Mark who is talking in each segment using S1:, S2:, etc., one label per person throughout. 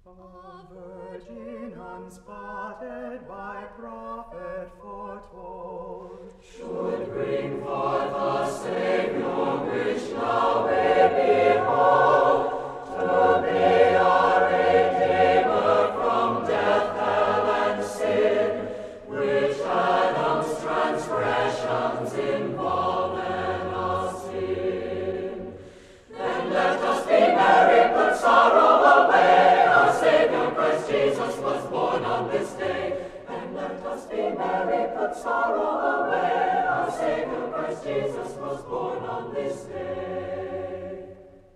S1: A virgin unspotted by prophet foretold should bring forth a Savior which now we behold, to be our Redeemer from death, hell, and sin, which Adam's transgressions involved us in. Then let us be merry, put sorrow away. Our Savior Christ Jesus was born on this day. And let us be merry, put sorrow away. Our Savior Christ Jesus was born on this day.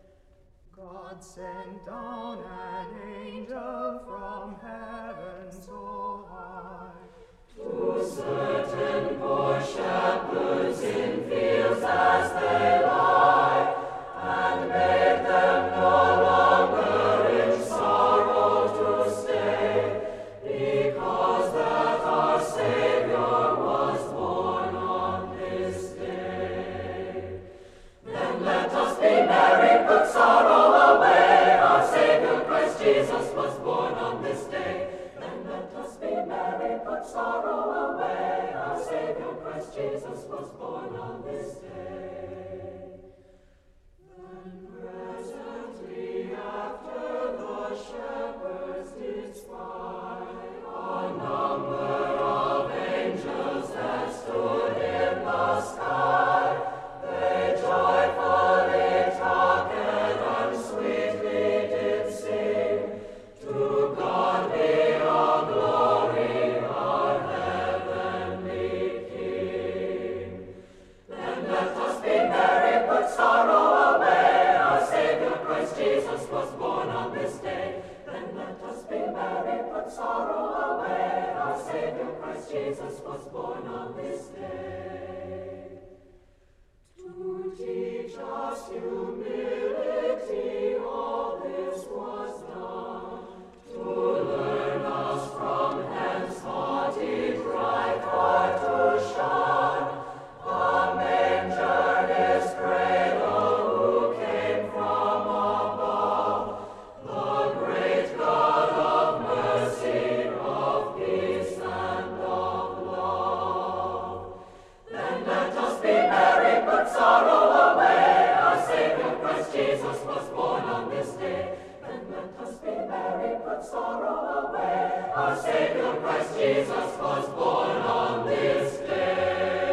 S1: God sent down an angel from heaven so high to certain poor shepherds in fields as they lie, and made them no longer in sorrow to stay, because that our Savior was born on this day. Then let us be merry, put sorrow away. Our Savior Christ Jesus was born on this day. Then let us be merry, put sorrow away. Our Savior Christ Jesus was born on this day. Then presently after the shepherds did spy a number of angels that stood in the sky. They joyfully talked and sweetly did sing, to God be all glory, our heavenly King. Then let us be merry, put sorrow away. Our Savior Christ Jesus was born on this day. Then let us be merry, put sorrow away. Our Savior Christ Jesus was born on this day. To teach us humility, all this was done, to learn us from henceforth each right or to shun. The manger his cradle, who came from above, the great God of mercy, of peace, and of love. Then let us be merry, put sorrow away. Our Savior Christ Jesus was born on this day. Then let us be merry, put sorrow away. Our Savior Christ Jesus was born on this day.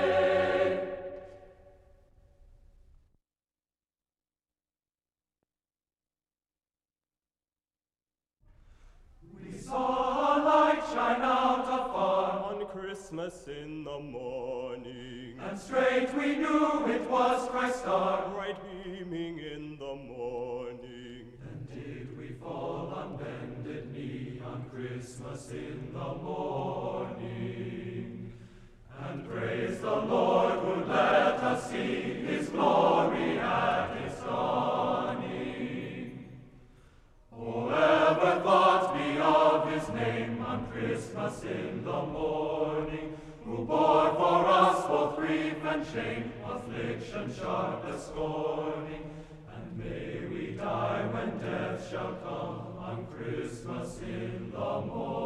S2: We saw a light shine out afar on Christmas in the morning, and straight we knew it was Christ's star, bright beaming in the morning. Then did we fall on bended knee on Christmas in the morning, and praise the Lord who let us see his glory at its dawning. Oh, ever thought be of his name on Christmas in the morning, who bore for us both grief and shame, affliction sharp as scorning. And may we die when death shall come on Christmas in the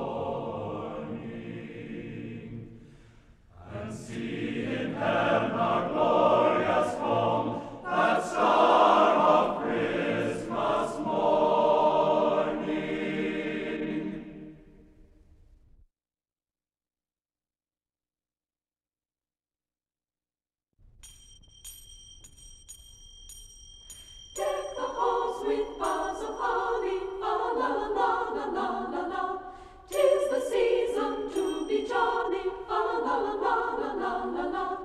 S2: morning, and see in heaven our glorious home, that star of Christmas morning.
S3: Deck the halls with boughs of holly, la la la la la la la la. 'Tis the season to be jolly, la la la la la la la la.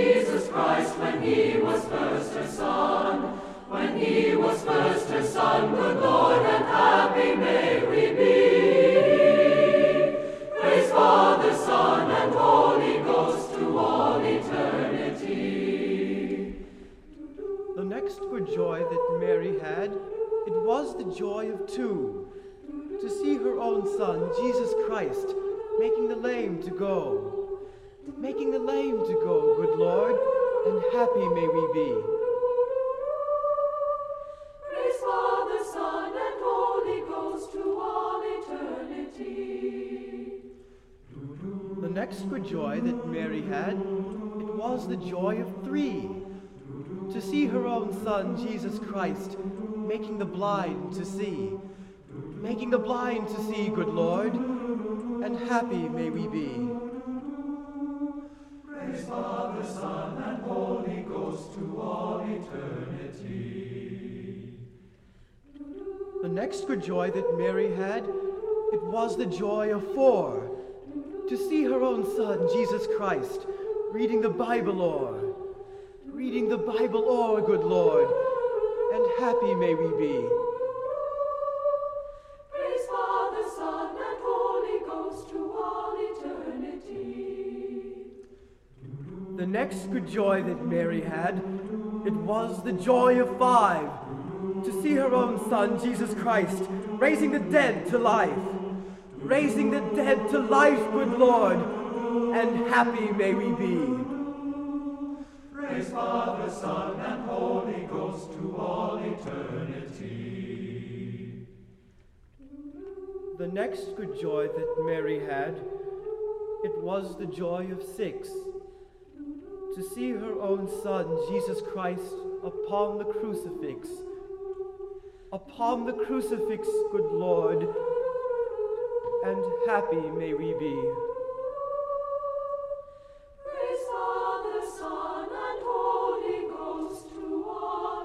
S2: Jesus Christ when he was first her son. When he was first her son, good Lord, and happy may we be. Praise Father, Son, and Holy Ghost to all eternity.
S4: The next good joy that Mary had, it was the joy of two, to see her own Son, Jesus Christ, making the lame to go. Making the lame to go, good Lord, and happy may we be.
S3: Praise Father, Son, and Holy Ghost to all eternity.
S4: The next good joy that Mary had, it was the joy of three, to see her own Son, Jesus Christ, making the blind to see. Making the blind to see, good Lord, and happy may we be.
S2: Praise Father, Son, and Holy Ghost to all eternity.
S4: The next good joy that Mary had, it was the joy of four, to see her own Son, Jesus Christ, reading the Bible o'er. Reading the Bible o'er, good Lord, and happy may we be.
S3: Praise Father, Son, and Holy Ghost to all eternity.
S4: The next good joy that Mary had, it was the joy of five, to see her own Son, Jesus Christ, raising the dead to life. Raising the dead to life, good Lord, and happy may we be.
S2: Praise Father, Son, and Holy Ghost to all eternity.
S4: The next good joy that Mary had, it was the joy of six, to see her own Son, Jesus Christ, upon the crucifix. Upon the crucifix, good Lord, and happy may we be.
S3: Praise Father, Son, and Holy Ghost to all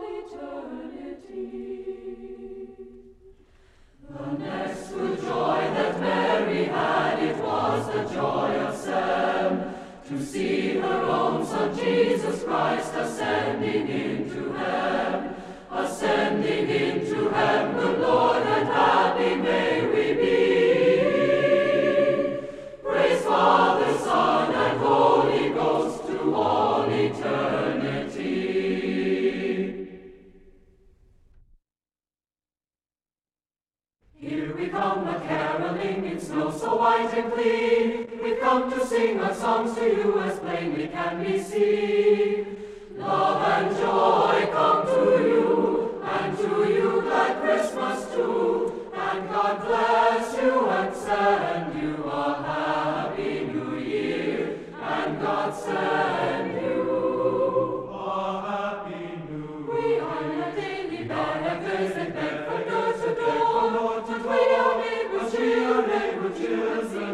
S3: eternity.
S2: The next good joy that Mary had, it was the joy of seven, to see her own Son, Jesus Christ, ascending into heaven. Ascending into heaven, good Lord, and happy may we be. Praise Father, Son, and Holy Ghost to all eternity. Here we come a-caroling in snow so white and clean. We've come to sing our songs to you as plainly can be seen. Love and joy come to you, and to you glad Christmas too. And God bless you and send you a happy new year. And God send you a happy new year.
S3: We are your daily benefactors and beg for yours to do.
S2: But
S3: We are neighbors,
S2: which you have seen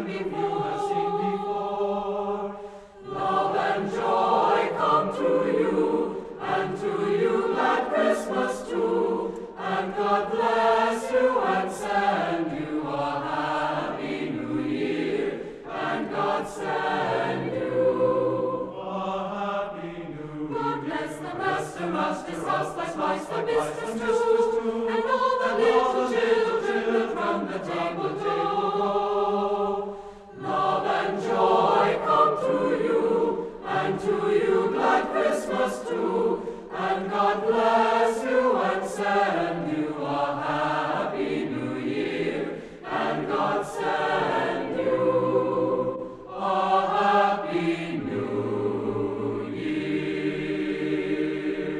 S2: before. Love and joy come to you, and to you glad Christmas too. And God bless you and send you a happy new year. And God send you a happy new year.
S3: God bless the master's house, like mice the mistress too, and all the little children that round the table go.
S2: Love and joy come to you, and to you glad Christmas too. And God bless you and send you a happy new year. And God send you a happy new year.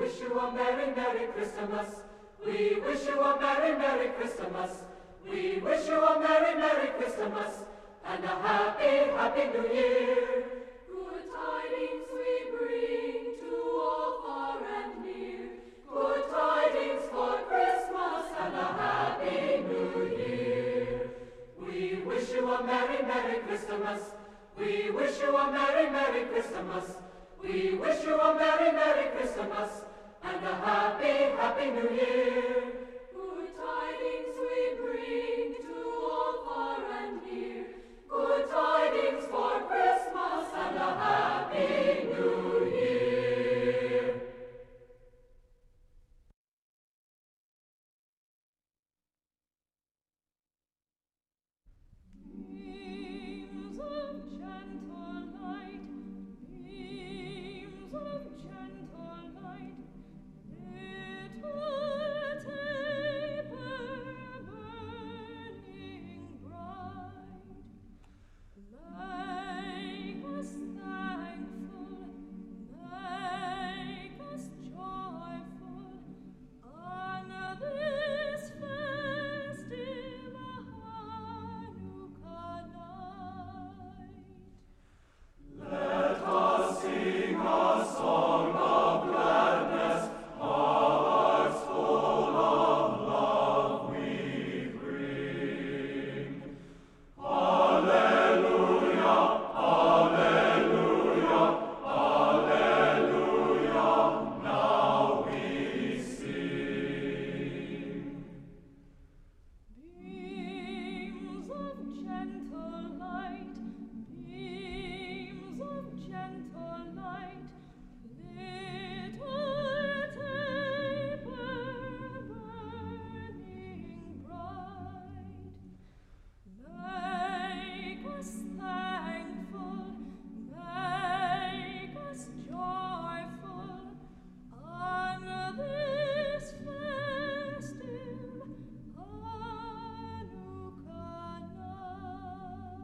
S3: wish you a Merry, Merry Christmas. We wish you a Merry, Merry Christmas. We wish you a Merry, Merry Christmas and a Happy, Happy New Year. Good tidings we bring to all far and near. Good tidings for Christmas and a Happy New Year. We wish you a Merry, Merry Christmas. We wish you a Merry, Merry Christmas. We wish you a Merry, Merry Christmas and a Happy, Happy New Year. Good tidings we bring to all far and near. Good tidings for Christmas and a Happy New Year.
S5: Beams of gentle light, beams of gentle light, little taper burning bright, make us thankful, make us joyful on this festive Hanukkah night.
S2: Let us sing a song of gladness, hearts full of love we bring. Alleluia, alleluia, alleluia, now we sing.
S5: Beams of gentle light, beams of gentle light, little taper burning bright, make us thankful, make us joyful on this festive Hanukkah night.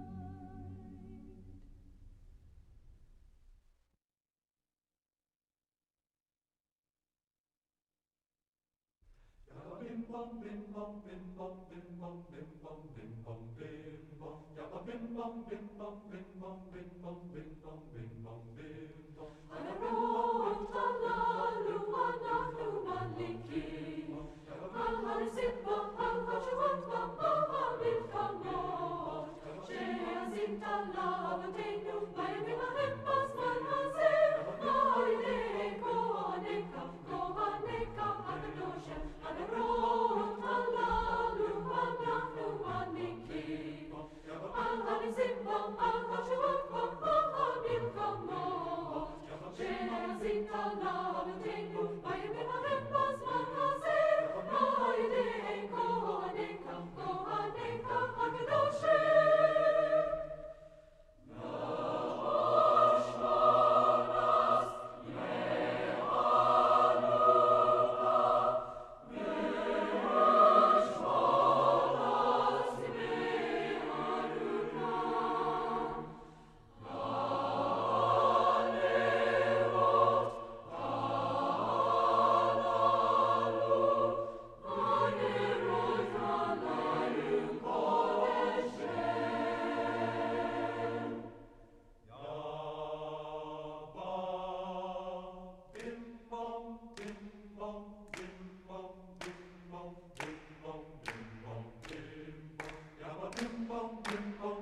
S2: Bim bum bim bum bim bum bim bum bim bum bim bum bim bum. Yabba bim bum bim bum bim bum bim bum bim bum bim bum bim bum.
S3: Anarot alalu anahnu maliki. Al-Harizimba, Al-Hashuatma, Al-Milkamot. She'azinta la'avotenu, Vayamim ha'embas manhazir. Ha'idei kohaneka, kohaneka ha'kadoshem. Anarot alalu anahnu maliki. Al-Harizimba, Al-Hashuatma, Al-Milkamot. She'azinta la'avotenu, Vayamim ha'embas manhazir. Ha'idei kohaneka, kohaneka ha'kadoshem.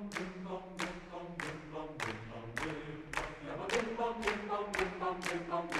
S2: Bim bum bim bum bim bum bim bum bim bum bim bum.